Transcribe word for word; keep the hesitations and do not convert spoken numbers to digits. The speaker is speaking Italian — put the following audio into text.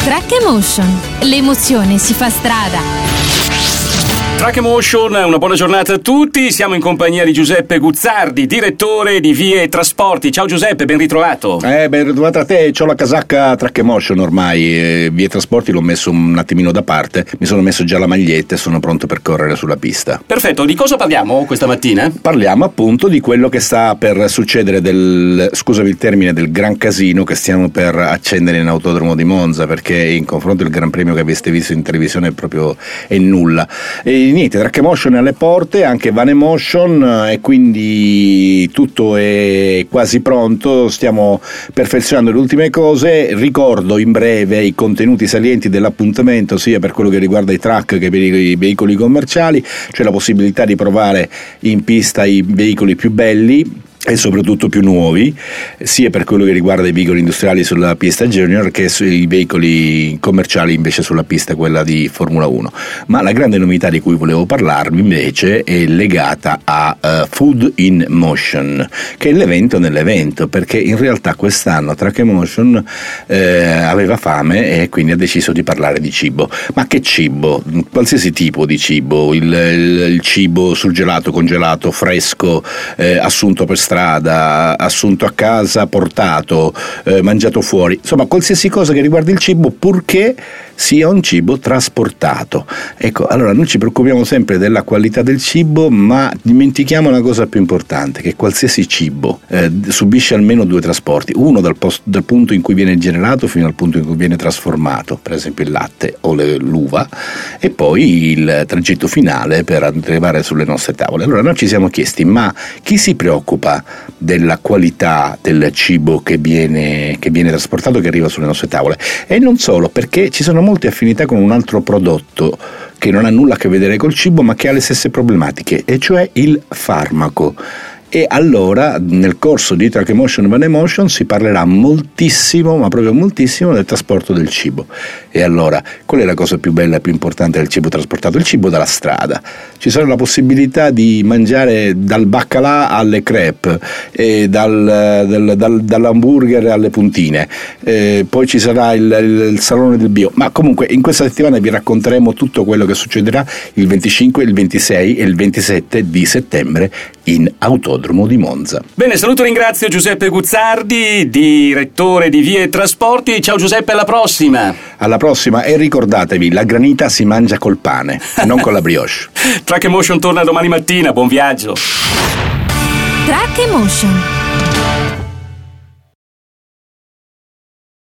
Track Emotion. L'emozione si fa strada. Track Emotion, una buona giornata a tutti. Siamo in compagnia di Giuseppe Guzzardi, direttore di Vie e Trasporti. Ciao Giuseppe, ben ritrovato. Eh, ben ritrovato a te. C'ho la casacca Track Emotion ormai. eh, Vie e Trasporti l'ho messo un attimino da parte. Mi sono messo già la maglietta e sono pronto per correre sulla pista. Perfetto, di cosa parliamo questa mattina? Parliamo appunto di quello che sta per succedere del, scusami il termine, del gran casino che stiamo per accendere in Autodromo di Monza, perché in confronto il Gran Premio che aveste visto in televisione è proprio è nulla. E niente, Track Emotion è alle porte, anche Van Emotion, e quindi tutto è quasi pronto. Stiamo perfezionando le ultime cose. Ricordo in breve i contenuti salienti dell'appuntamento, sia per quello che riguarda i truck che per i veicoli commerciali. C'è la possibilità di provare in pista i veicoli più belli e soprattutto più nuovi, sia per quello che riguarda i veicoli industriali sulla pista Junior che sui veicoli commerciali invece sulla pista quella di Formula uno. Ma la grande novità di cui volevo parlarvi invece è legata a uh, Food in Motion, che è l'evento nell'evento, perché in realtà quest'anno Track Emotion eh, aveva fame e quindi ha deciso di parlare di cibo. Ma che cibo? Qualsiasi tipo di cibo, il, il, il cibo surgelato, congelato, fresco, eh, assunto per strada, assunto a casa, portato, eh, mangiato fuori, insomma qualsiasi cosa che riguardi il cibo, purché sia un cibo trasportato. Ecco, allora noi ci preoccupiamo sempre della qualità del cibo, ma dimentichiamo una cosa più importante, che qualsiasi cibo eh, subisce almeno due trasporti, uno dal, post, dal punto in cui viene generato fino al punto in cui viene trasformato, per esempio il latte o le, l'uva, e poi il tragitto finale per arrivare sulle nostre tavole. Allora noi ci siamo chiesti, ma chi si preoccupa della qualità del cibo che viene, che viene trasportato, che arriva sulle nostre tavole? E non solo, perché ci sono molte affinità con un altro prodotto che non ha nulla a che vedere col cibo, ma che ha le stesse problematiche, e cioè il farmaco. E allora nel corso di Track Emotion Van Emotion si parlerà moltissimo, ma proprio moltissimo, del trasporto del cibo. E allora qual è la cosa più bella e più importante del cibo trasportato? Il cibo dalla strada. Ci sarà la possibilità di mangiare dal baccalà alle crepe, e dal, dal, dal, dall'hamburger alle puntine, e poi ci sarà il, il, il salone del bio. Ma comunque in questa settimana vi racconteremo tutto quello che succederà il venticinque, il ventisei e il ventisette di settembre in Autodromo di Monza. Bene, saluto e ringrazio Giuseppe Guzzardi, direttore di Vie e Trasporti. Ciao Giuseppe, alla prossima. Alla prossima, e ricordatevi, la granita si mangia col pane, non con la brioche. Track Emotion torna domani mattina, buon viaggio. Track Emotion.